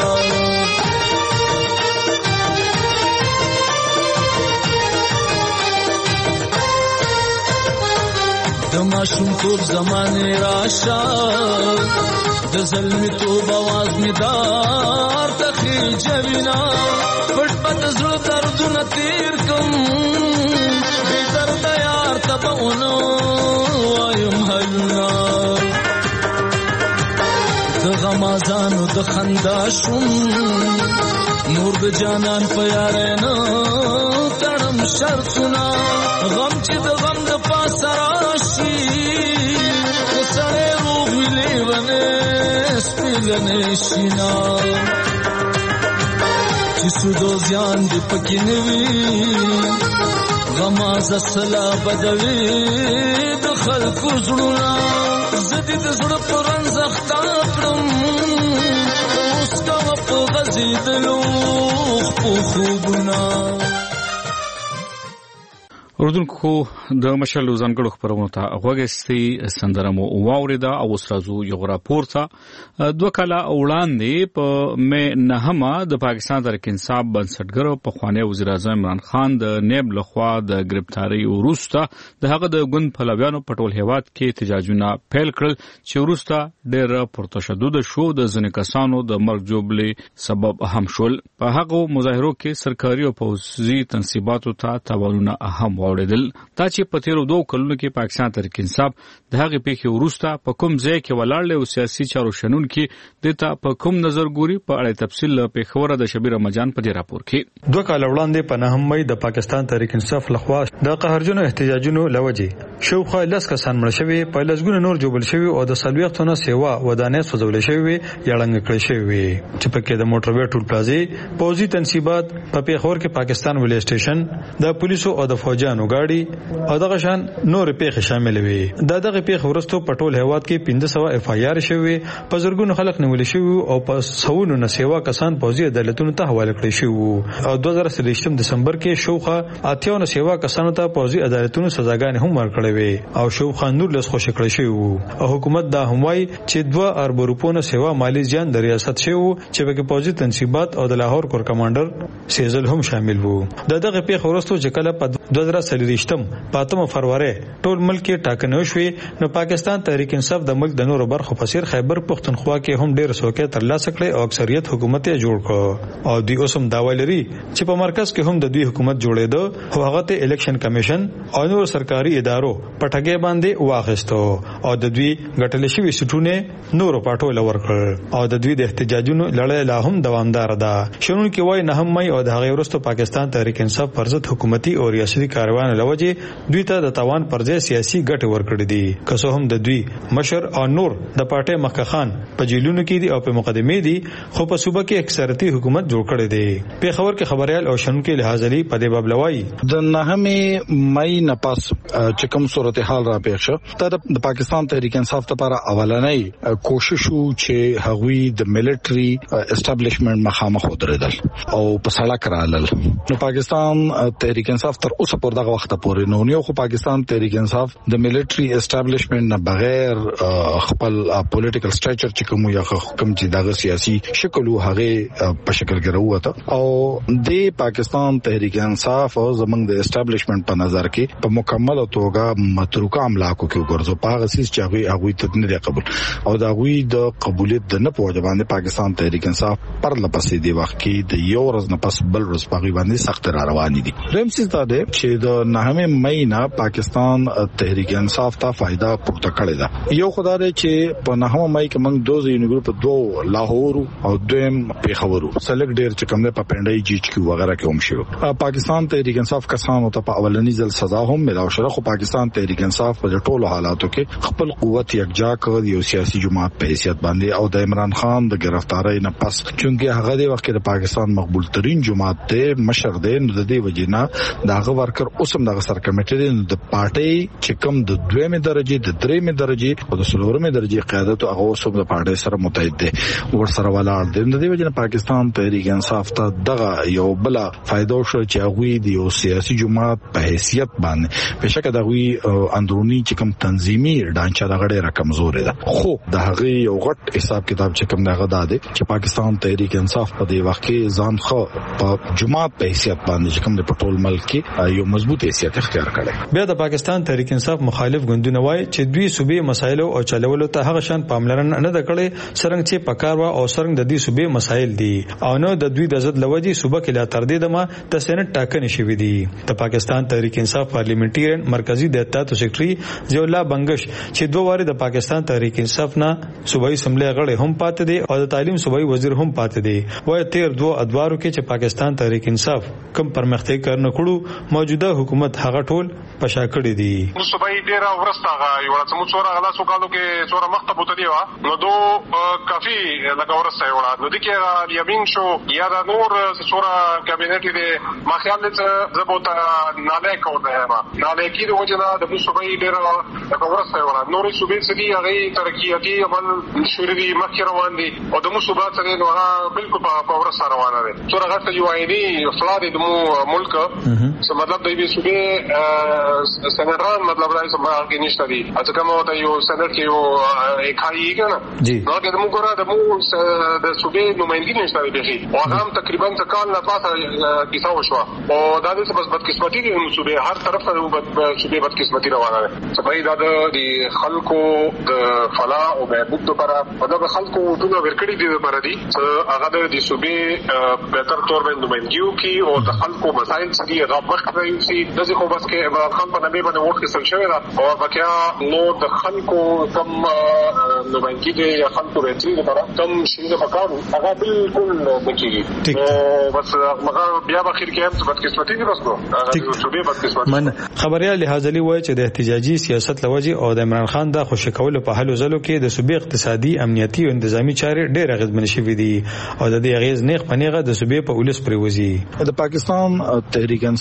دماشم توب زمانه راشا د ظلمی توب آواز می دار تخی جوینا پټ پټ زړه دردونه تیر کم بی درد یار تبونو وایم حلنا د غمازانو د خندا شم نور د جانان په یارانه تړم شرطونه غم چې د غم د پاسه راشي سړی روح ویلې ونه سپیلنې شینا چې سودو زیان دې پکې نه وي غماز سلا بدوي د خلکو زړونه زدي د زړه په رنځ اخته کړم اوس کا په غزيدلو خو خوبونه اردوونکو د مشل ځانګړو خبرونو ته غوږستي سندره مو واوریدا او استادو یو راپورته دوه کاله وړاندې په مې نهمه د پاکستان تحریک انصاف بنسټګر په خوانی وزیر اعظم عمران خان د نیب لخوا د گرفتاری وروسته د هغه د ګوند پلویانو په ټول هیواد کې احتجاجونه پیل کړل چې وروسته ډېر پرتشدد شو د ځینې کسانو د مرګ جوړې سبب هم شول په هغه مظاهرو کې سرکاري او پوځي تنصیباتو ته تاوانونه اهم واوریدل دا چې په تیرو 2 کلونو کې پاکستان تحریک انصاف د هغه پیښې وروسته په کوم ځای کې ولاړل او سیاسي چارو شنن کې دته په کوم نظر ګوري په اړه تفصیل په خبره د شبیر رمضان په دې راپور کې 2 کال وړاندې په 9 مې د پاکستان تحریک انصاف لخوا د قهرجنو احتجاجونو لوجه شوخه لاس کسان مړ شوی په لسګونه نور جوړل شوی او د سلويختونه سیوا ودانې سوځول شوی یړنګ کړی شوی چې په کې د موټروي ټول پلازي پوځي تنصیبات په پیښور کې پاکستان ویلې سټیشن د پولیسو او د فوجانو اورګاډي او دغه شان نور پیښې شامل وي. دغه پیښې ورستو په ټول هیواد کې 1500 اف آی آر شوی، په زرګونو خلک نیول شوی او په سونو نسیوا کسان پوځي عدالتونو ته حواله کړي شو. او 2023 دسمبر کې شوخه اتیاو نسیوا کسانو ته پوځي عدالتونو سزاګانې هم ورکړې وي او شوخه نور لس خوشی کړی شو. او حکومت دا هم وايي چې 2 ارب روپونو سیوا مالی زیان د ریاست شو چې په پوځي تنصیبات او د لاهور کور کمانډر سیزل هم شامل وو. دغه پیښه ورستو چې کله په 2023 پاتم فروری ټول ملک کې ټاکنې شوې نو پاکستان تحریک انصاف د ملک د نورو برخو په څیر خیبر پختونخوا کې هم ډېر څوکۍ ترلاسه کړې او اکثریت حکومت یې جوړ کړ. او دوی اوسم داوا لري چې په مرکز کې هم د دوی حکومت جوړېده خو هغه ته الیکشن کمیشن او نور سرکاري ادارو پټګې باندې واغستو او د دوی غټل شوی سټونه نورو پټول ورکړ او د دوی د احتجاجونو لړۍ لا هم دوامدار ده. شنو کې وای نه هم مې او د هغه ورستو پاکستان تحریک انصاف پرځت حکومتي او ریاستي کاروان لوجه دوی ته د توان پرځه سیاسي ګټه ورکړې دي. که هم د دوی مشر او نور د پارټي مخ خان په جیلونو کې دي او په مقدمه دي خو په صوبه کې اکثریتي حکومت جوړ کړی دی. په خبر کې خبريال او شنو کې لحاظ لري په دې باب لوي د نهمه مې نه پاس چې کوم صورتحال را پیښ شو ته د پاکستان تحریک انصاف لپاره اولنۍ کوشش وو چې هغوی د ملټري اسټابلیشمنت مخامخ ودرېدل او په سړک رالل. نو پاکستان تحریک انصاف تر اوسه پر دغه وخت پورې نو یو خو پاکستان تحریک انصاف د ملټري اسټابلیشمنت نه بغیر خپل پولیټیکل سټرکچر چې کوم یا کوم چې دغه سیاسي شکل وو هغه په شکل کې راوته او د پاکستان تحریک انصاف او زمنګ د اسټابلیشمنت په نظر کې په مکمل توګه متروکه املاکو کې ورځو په غسیس چې هغه ته نه قبول او دا غوي د قبولیت د نه پوهه باندې پاکستان تحریک انصاف پر لپسې دی وخت کې د یو ورځ نه پس بل ورځ په باندې سخت را روان دي. رمسیز دا دی چې د نهمه مې نه پاکستان تحریک انصاف ته فائدہ پورته کړی دا. یو خدای چې په نهمه مې کې موږ دوه یو ګروپ دوه لاهور او دویم پیښور سلیک ډیر چې کوم په پندای جیچ کې وغیرہ کې هم شو. پاکستان تحریک انصاف کسانو ته په اولنی ځل سزا هم ملاو شوه خو پاکستان تحریک انصاف په ټولو حالاتو کې خپل قوت یکجا کړ یو سیاسي جماعت په حیثیت باندې او د عمران خان د گرفتاری نه پس چونګه هغه د وخت د پاکستان مقبول ترين جماعت ته مشر دی نو د دې وجینا داغه ورکر اوسم دغه سر کمیټه د پارټي چې کوم د دویمه درجه د درېمه درجه او د څلورمه درجه قیادت هغه اوسم د پارټي سره متحد دي ور سره ولاړ دي. د دې وجینا پاکستان تحریک انصاف ته دغه یو بل فائدہ شو چې هغه د یو سیاسي جماعت په حیثیت باندې بشک دغه اندرونی چې کوم تنظیمي ډانچه دغه ډیره کمزورې ده خو د هغه یو غټ حساب کتاب چې کوم دغه ده چې پاکستان تحریک انصاف په دې وخت کې ځان خو په جماعت په حیثیت باندې چې کوم د پټول ملک کې یو مضبوط حیثیت اختیار کړي. بیا د پاکستان تحریک انصاف مخالف ګوندونه وایي چې دوی صوبې مسایل او چلولو ته هغه شان پاملرنه نه کړي څنګه چې پکار وا او څنګه د دې صوبې مسایل دي او نو د دوی د ضد لوجي صوبه کې لا تر دې دمه د سېنات ټاکنې شوې دي. د پاکستان تحریک انصاف پارلیمنټریان مرکزی د اتحاد سیکریټري ضیاء الله بنگش چې دوه واره د پاکستان تحریک انصاف نه صوبایي اسمبلی غړي هم پاتې دي او د تعلیم صوبایي وزیر هم پاتې دي. وایي تیر دوه ادوارو کې چې پاکستان تحریک انصاف کم پرمختګ کړنه کړو موجوده حکومت هغه ټول پشا کړی دي. صوبایي ډیره ورسته یو څه څوره غلا سو کالو کې څوره مخته بوتلی و نو دو کافي لکه ورسته یو نو د کې یمین شو یا د نور څوره کابینټ دې ما خیال دې زبوت ناله کو ده ما ناله کې د وجنا د صوبایي ډیره لکه ورسته یو نور صوبې سدي هغه ترقیاتي عمل شوري دي مخ روان دي او د صوبات سره نو بالکل په ورسته روانه ده څوره غته یو عیني افراد د ملک څه مطلب دی صوبې سنران مطلب راځي ما کې نشته دي اته کومه ته یو سنر کې یو اکایي کنه نو د موږ ګره د صوبې نمائندګي نشته دي او هغه تقریبا کال نه پاتې کیسه وشو او دا د بدقسمتي دي صوبې هر طرف صوبې بدقسمتي روانه ده صوبې د خلکو د فلاح او بهبود لپاره او د خلکو ټول ورکړي دي لپاره دي هغه د صوبې به تر تور باندې نمائندګیو کې او د خلکو مسایل چې هغه وخت راځي د ځکه بس کې عمران خان په نامه باندې وخت کې شوی دا او بقیا نو د خلکو کم نمائندګي دي یا خلکو راتلي لپاره کم شي د پکارو هغه بالکل نکېږي نو بس هغه بیا په اخر کې هم بدقسمتي دي بس نو هغه صوبې بدقسمتي من خبريال لحاظلی وایي چې د احتجاجي سیاست لوجي او د عمران خان د خوشکول په حل زلو کې د صوبې اقتصادي امنیتي او انتظامی چارې ډېر اغیزمن شوي دي او د دې اغیز نیغ پنیغه د صوبې په ولس پروزي. د پاکستان تحریک انصاف د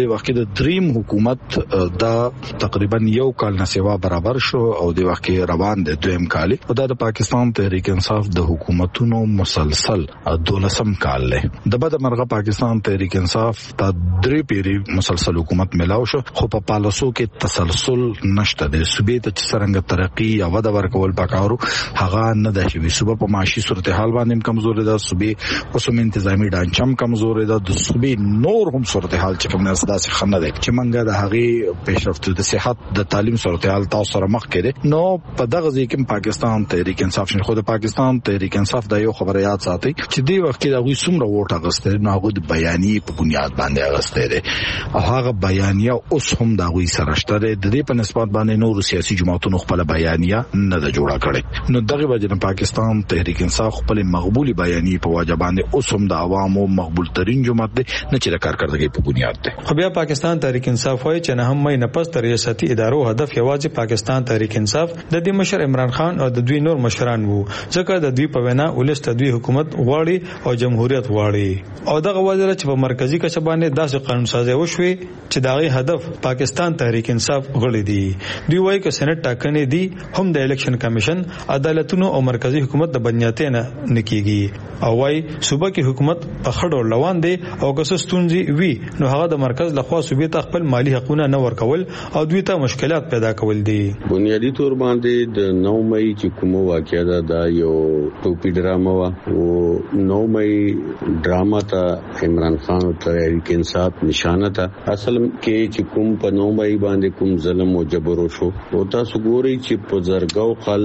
د وخت د دریم حکومت دا تقریبا یو کال نه سیوا برابر شو او د وخت روان د دویم کال او د پاکستان تحریک انصاف د حکومتونو مسلسل 12م کال له د بد مرغه پاکستان تحریک انصاف د درې پیری مسلسل حکومت ملاو شو خو په پالیسو کې تسلسل نشته د صوبې ته څنګه ترقی یا وده ورکول پکارو هغه نه د شوی صوبې په معاشي صورتحال باندې کمزوري ده صوبې اوسم انتظامی ډانچم کمزوري ده د صوبې نور هم صورتحال چې کوم نه اساس خنه ده چې منګه د هغه پیشرفت د صحت د تعلیم صورتحال تاسو سره مخ کړي نو په دغه ځای کې پاکستان تحریک انصاف شنه خو د پاکستان تحریک انصاف د یو خبره یاد ساتي چې دی وخت کې د غوي څومره ووټ اغسته نه هغه د بیانیه په بنیاد باندې اغسته ده او هغه بیانیه اوس هم د غوي سره شته د دې په نسبت باندې نور سیاسي جماعتونو خپل بیانیه نه د جوړه کړي نو دغه وجه پاکستان تحریک انصاف خپل مقبولي بیانیه په وجه باندې اوس هم د عوامو مقبول ترين جماعت ده نه چې د کارکړدګۍ په بنیاد ده خو بیا پاکستان تحریک انصاف وايي چې نه هم مې نه پس تر ریاستي ادارو هدف یوازې پاکستان تحریک انصاف د دې مشر عمران خان او د دوی نور مشران وو ځکه د دوی په وینا ولست دوی حکومت غواړي او جمهوریت غواړي او دغه وجه چې په مرکزی کچه باندې داسې قانون سازي وشوي چې دغه هدف پاکستان تحریک انصاف غړي دي دوی وايي چې سېنات ټاکنې دي هم د الیکشن کمیشن عدالتونو او مرکزی حکومت د بنیاتې نه نکېږي او وايي صوبه کې حکومت په خړو روان دي او که ستونزې وي نو هغه د مرکز لخوا صوبې ته خپل مالی حقوقونه نه ورکول او دوی ته مشکلات پیدا کول دي بنیادی تور باندې د 9 مې چې کوم واقعیا دا یو ټوپی ډراما وا او 9 مې ډراما ته عمران خان او تحریک انصاف نشانه ته اصل کې چې کوم په 9 مې باندې کوم ظلم او جبر شو او تاسو ګورئ چې په زرګاو خل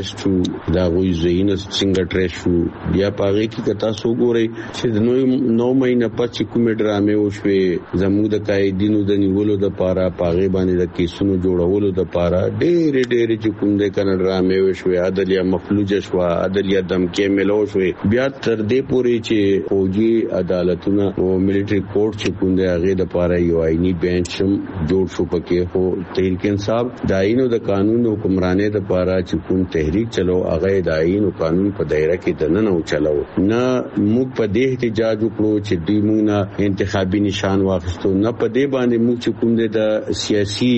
اریسټ دا غوي زین څنګه ټریش شو بیا پاره کې تاسو ګورئ چې د 9 مې نه پچ کومه ډرامې وشوي زموږ د قائدینو د نیولو د پاره پاغه باندې د کیسونو جوړولو د پاره ډېر چې کوم د کنه ډرامې وشوي عدالت مفلوج شو عدالت دمکې ملو شوي بیا تر دې پوري چې فوجي عدالتونه او ملټری کورټ چې کوم د هغه د پاره یو آئینی بنچ جوړ شو پکې هو تحریک انصاف د آئین او د قانون حکمرانۍ د پاره چې کوم تحریک چلو هغه د آئین او قانون په دایره کې د نه چلو نه موږ په دې احتجاج وکړو چې دوی موږ انتخابي نشان واخیستو نه په دې باندې موږ چې کوم د سیاسي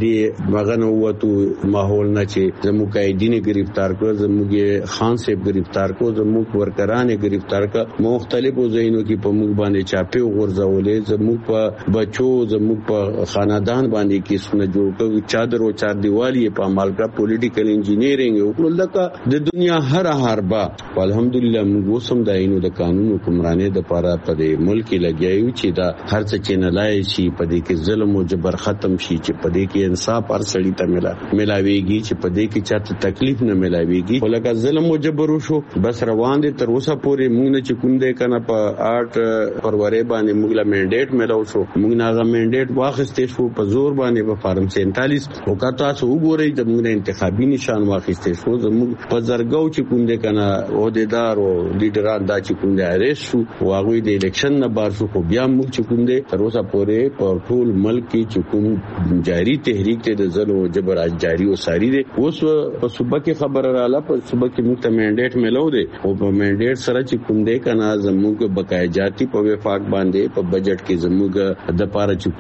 د مغنه وته ماحول نه چې زموږ قائدین گرفتار کړو زموږ خان صاحب گرفتار کړو زموږ ورکران گرفتار کړ مختلفو ځایونو کې په موږ باندې چاپه غورځولې زموږ په بچو زموږ په خاندان باندې کې سونه جوړ کړو چادر او چار دیوالی په عمل کا پولیټیکل انجینیرینګ او لکه د دنیا هر هربا الحمدلله موږ سم د عینو د قانون حکمرانۍ د پاره په دې ملک لګیایو چې دا هر څه چې نه لای شي په دې کې ظلم او جبر ختم شي چې په دې کې انصاف هر سړی ته ملاويږي چې په دې کې چاته تکلیف نه ملاويږي ولکه ظلم او جبر شو بس روان دي تر اوسه پورې موږ نه چې کوم دې کنه په 8 فروری باندې موږ لا منډیټ ملاو شو موږ نه غو منډیټ واخستې شو په زور باندې په فارم 47 او کا تاسو وګورئ د موږ انتخابي نشان واخستې شو زموږ په زرګاو چې کوم دې کنه عہدیدار او لیډران دا چې کوم دې اریس شو واغوي د الیکشن نه بار شو خو بیا موږ چې کوم دې تر اوسه پورې په ټول ملک کې چې کوم جاری تحریک ته د ظلم او جبر جاری او ساری دي اوس په صوبه کې خبر رااله په صوبه کې موږ ته منډیټ ملو دي او په منډیټ سره چې کوم دې کنه زموږ بقای جاتی په وفاق باندې په بجټ کې زموږ د پاره چې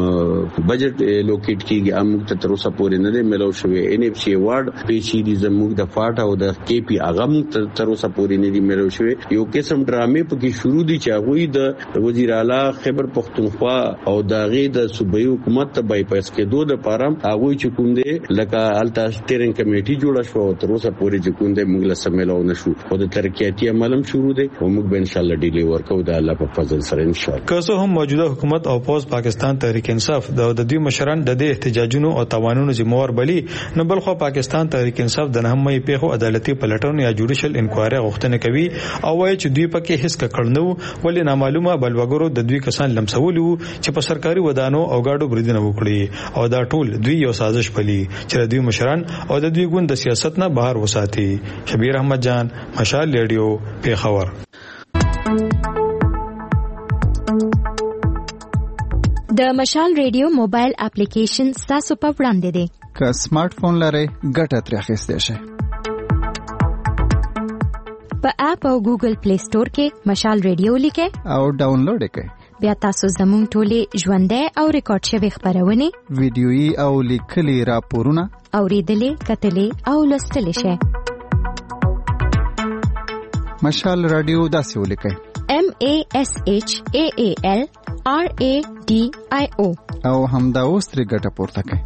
کوم بجټ لوکیټ کیږي موږ ته تر اوسه پورې نه ملو شوی ان اف سی وارد پیشي دي زموږ د فاټ او د کی پی اغم تر اوسه پورې نه دي ملو شوی یو قسم ډرامې پکې شروع دي چې هغه د وزیر اعلی خیبر پختونخوا او داغه د صوبایي حکومت ته بایپاس کېدو د پاره هغه چې کوم دي لکه الټا سټیرینګ کمیټي جوړه شو تر اوسه پورې چې کوم دي موږ له سمېلو نشو او د ترقیاتي عملم شروع دي او موږ به ان شاء الله ډیلی ورکو د الله په فضل سره ان شاء الله که څه هم موجوده حکومت او پوز پاکستان تحریک انصاف د دوی مشران د دې احتجاجونو او توانونو ذمہوار بلی نه بلخو پاکستان تحریک انصاف د نهمې پیښو عدالتي پلټون یا جوډیشل انکوایري غوښتنه کوي او وايي چې دوی پکې هیڅ کړنو ولې نامعلومه بلوګرو د دوی کسان لمسولو چې په سرکاري ودانو او گاډو بریدنه وکړي او دا ټول دوی یو سازش پلی چې دوی مشران او د دوی ګوند د سیاست نه بهر وساتي. شبیر احمد جان، مشال ریډیو، پیښور. د مشال ریډیو موبایل اپلیکیشن تاسو په وړاندې دی. که سمارټ فون لرئ ګټه ترې اخیستی شئ. په اپ او ګوګل پلی سٹور کې مشال ریډیو لیکئ او ډاونلوډ یې کړئ. بیا تاسو زموږ ټولې ژوندۍ او ریکارډ شوی خبرونه ویډیويي او لیکلي راپورونه اوریدلې کتلې او لوستلې شئ. مشال رادیو داسې ولیکئ MASHAALRADIO او همدا اوس ترې ګټه پورته کړئ.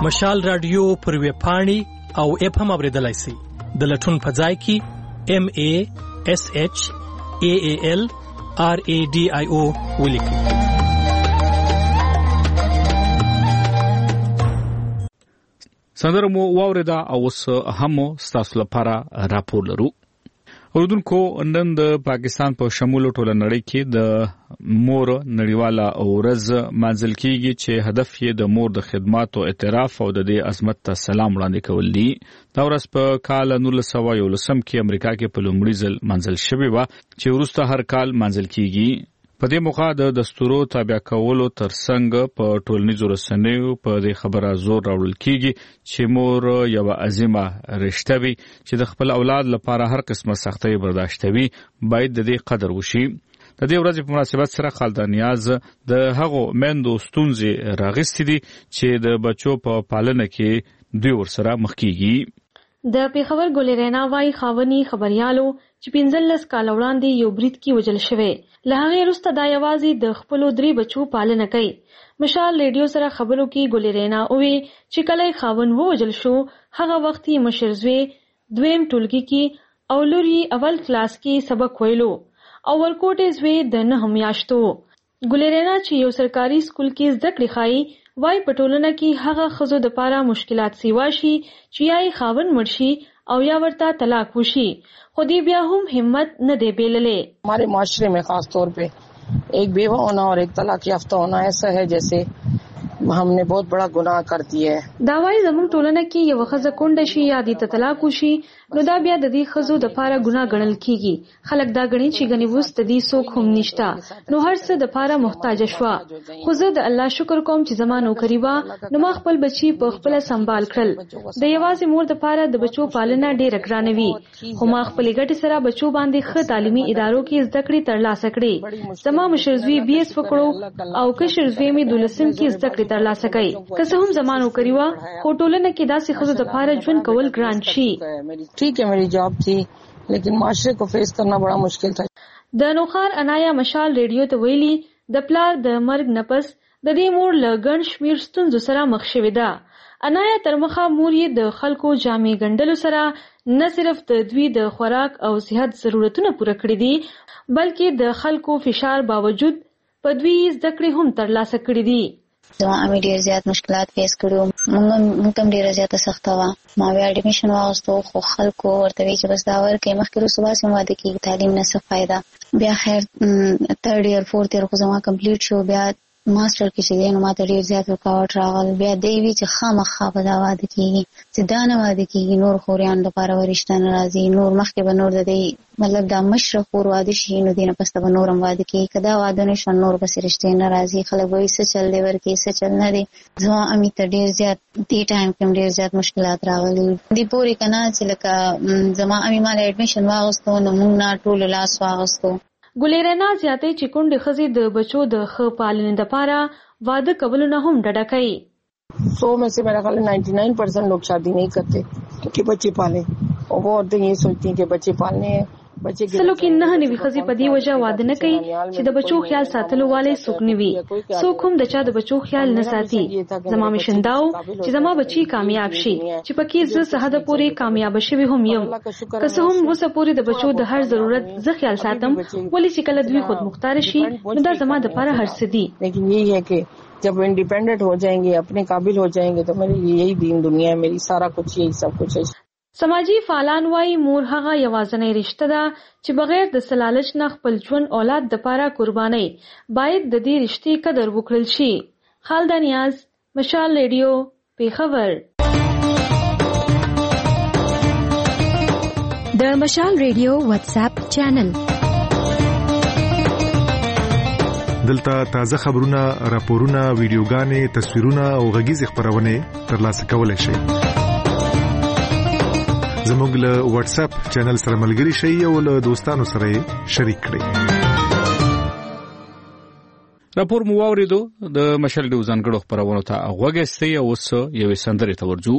مشال رادیو پر ویب پاڼې او اپ هم اوریدلای شئ د لټون په ځای کې MASHALRADIO ولیکئ. سندره مو واوریده او اوس هم ستاسو لپاره راپور لرو. اوردونکو نن د پاکستان په شمول ټوله نړۍ کې د مور نړیواله ورځ منځل کیږي چې هدف یې د مور د خدماتو اعتراف او د دې عظمت ته سلام وړاندې کول دي. دا ورځ په کال 1911 کې امریکا کې په لومړي ځل منځل شوې و چې وروسته هر کال منځل کیږي. په دې موخه د دستورو تابع کولو ترڅنګ په ټولنیزو رسنیو په دې خبره زور راوړل کیږي چې مور یو عظیمه رشته وي چې د خپل اولاد لپاره هر قسمه سختۍ برداشت کوي، باید د دې قدر وشي. د دې ورځې په مناسبت سره خالد نیاز د هغو میندو ستونزې راغستې دي چې د بچو په پالنه کې دوی ورسره مخ کیږي. د پیښور ګلرینا وای خاوني خبريالو چې 15 کال وړاندې یو برید کې وژل شوی، له هغه وروسته دا یوازې د خپل 3 بچو پالنه کوي. مشال ریډیو سره خبرو کې ګلرینا اوې چې کله خاون وژل شو هغه وخت یې مشرزوی دویم ټولګي کې او لوري اول کلاس کې سبق ویلو او ورکوټې زوی د 9 میاشتو. ګلرینا چې یو سرکاري سکول کې زده کړې خای وای په ټولنه کې هغه خزو د پاره مشکلات سیوا شي چې یای خاون مرشي او یا ورته طلاق وشي، خو دې بیا هم همت نه دی بیللې. हमारे माशरे में खास तौर पे एक बेवा होना और एक तलाक याफ्ता होना ऐसा है जैसे हमने बहुत बड़ा गुनाह कर दिया है. دا وای زموږ ټولنه کې یو خزه کونډه شي یا دې طلاق وشي نو دا بیا د دې خزو د پاره ګناه ګڼل کیږي. خلک دا غني چې غني وست دې څوک هم نشتا نو هر څه د پاره محتاج شوا. خو زه د الله شکر کوم چې زمانو کریوا نو ما خپل بچي په خپل سنبال کړل. د یوازې مور د پاره د بچو پالنه ډېر ګرانوي، خو ما خپل ګټ سره بچو باندې ښه تعلیمي ادارو کې زده کړې ترلاسه کړې. زما مشرزوی BS وکړو او کشرزوی می دولسم کې زده کړې ترلاسه کړې. که څه هم زمانو کریوا خو ټولنه کې داسې خزو د پاره ژوند کول ګران شي. ठीक है मेरी जॉब थी लेकिन माशरे को फेस करना बड़ा मुश्किल था. د نوخار انایا مشال ریډیو ته ویلي د پلار د مرګ نپس د دې مور له ګڼ شمیر ستونزو سره مخ شوې ده. انایا تر مخه مور یې د خلکو جامې ګنډلو سره نه صرف د دوی د خوراک او صحت ضرورتونه پوره کړې دي بلکې د خلکو فشار باوجود په دوی زده کړې هم ترلاسه کړې دي. زما امي ډېر زیات مشکلات فیس کړو، موږ هم ډېره زیاته سخته وه. ما بیا اډمیشن واغوستو خو خلکو ورته وی چې بس دا ورکړئ مخکې وروسته باسې واده کېږي تعلیم نه څه فایده. بیا خیر 3rd year 4th year خو زما کمپلیټ شو. بیا ماسټر کې چې دی نو ماته ډېر زیات رکاوټ راغل. بیا دی وی چې خامخا به دا واده کېږي چې دا نه واده کېږي نور خوریان لپاره ورشته نه راځي، نور مخکې به نور د دی مطلب دا مشره خور واده شي نو دی نه پسته به نور هم واده کېږي، که دا واده نه شو نور پسې رشتې نه راځي. خلک به وایي څه چل دی ورکې څه چل نه دی. زما امي ته ډېر زیات دې ټایم کې ډېر زیات مشکلات راغلي دې پورې که نه چې لکه زما امي ما له اډمیشن واغوستو نو موږ نه ټولو لاس واغوستو. ګلرینا زیاتې چې کونډې ښځې د بچو د ښه پالنې دپاره واده کولو نه هم ډډه کوي. 100 में से मेरा ख्याल 99% लोग शादी नहीं करते कि बच्चे पाले और वो औरतें ये सोचती हैं कि बच्चे पालने हैं. سلو کې نه نوي ښځې په دې وجه واده نه کوي چې د بچو خیال ساتلو والے څوک نه وي. څوک هم د چا د بچو خیال نه ساتي. زما مشن دا و چې زما بچي کامیاب شي چې پکې زه سهده پورې کامیاب شوي هم یم. که څه هم وسه پورې د بچو د هر ضرورت زه خیال ساتم ولې چې کله دوی خود مختار شي نو دا زما د لپاره هر څه دي. لیکن یہی ہے کہ जब इंडिपेंडेंट हो जाएंगे अपने काबिल हो जाएंगे तो मेरे लिए यही दीन दुनिया है, मेरी सारा कुछ यही सब कुछ है. سماجی فعالان وايي مور هغه یوازینی رشته ده چې بغیر د سلالچ نه خپل ژوند اولاد د پاره قرباني باید د دې رشتې قدر وکړل شي. خالد نیاز، مشال ریډیو، پیښور. د مشال ریډیو واتس اپ چینل دلته تازه خبرونه، راپورونه، ویډیوګانې، تصویرونه او غږیزې خبرونه ترلاسه کولای شئ. زموږ له واتس اپ چینل سره ملګري شئ او له دوستانو سره شریک کړئ. راپور مو واوریدو د مشال ډیو ځانګړو خبرونو ته غوږی او اوس یوې سندرې ته ورځو.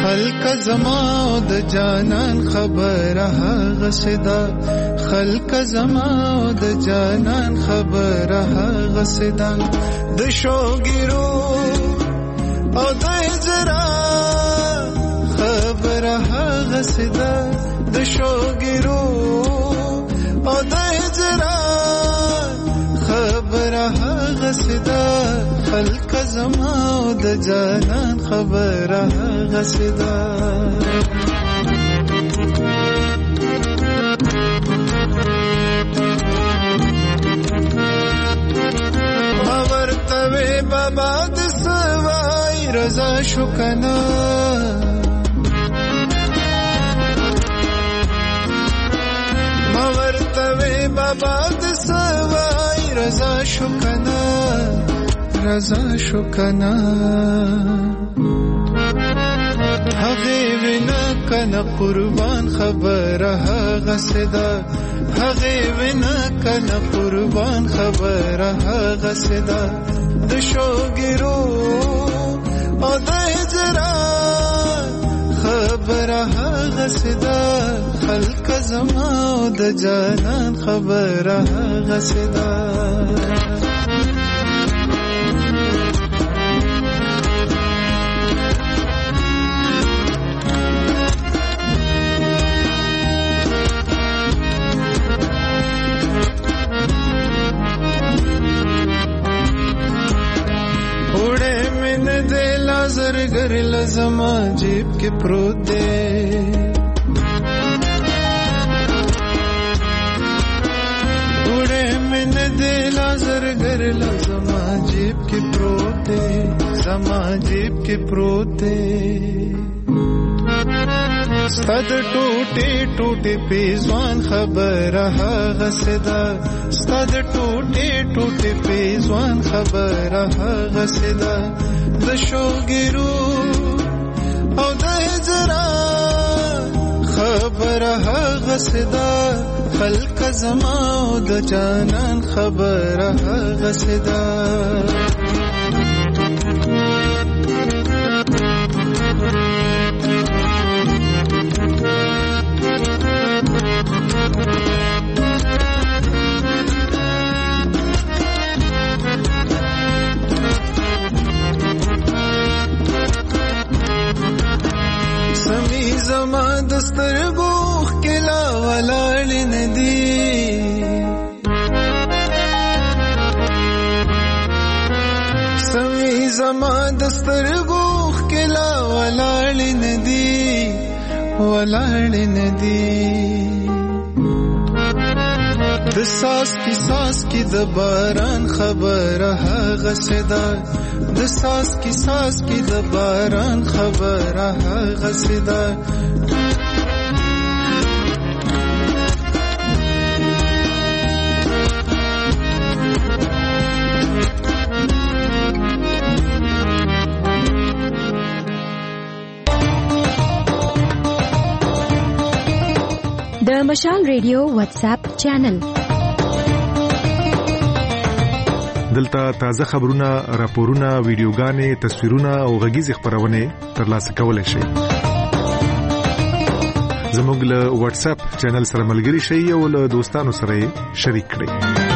خلق زما د جانان خبره هغه صدا خلق زما د جانان خبره هغه صدا د شوګیرو او د هجرا خبره هغه صدا د شوګیرو او د هجرا خبره هغه صدا خلق زما د جانان خبره هغه صدا ورتوي بابا د سوای رضا شو کنا ورتوي بابا د سوای رضا شو کنا رضا شو کنا هغه وینا کنا قربان خبره هغه صدا هغه وینا کنا قربان خبره هغه صدا د شوګیرو او د هجرا خبره هغه صدا خلق زما د جانان خبره هغه صدا زرگر لزما جیب کے پروت دے اڑے من دلا زرگر لزما جیب کے پروت دے زما جیب کے پروت دے ستد ٹوٹے ټوټه پیزوان خبره هغه صدا ستد ټوټه ټوټه پیزوان خبره هغه صدا د شوګیرو او د هجرا خبره هغه صدا خلق زما او د جانان خبره هغه صدا سمی زما دسترګو خلا ولاړ ندی سمی زما دسترګو خلا ولاړ ندی ولاړ ندی د ساس کی د باران خبره هغه صدا د ساس کی د باران خبره هغه صدا د مشال ریډیو واتس اپ چینل دلته تازه خبرونه راپورونه ویډیوګانې تصویرونه او غږیز خبرونه ترلاسه کولای شئ زموږ له واتس اپ چینل سره ملګري شئ او له دوستانو سره شریک کړئ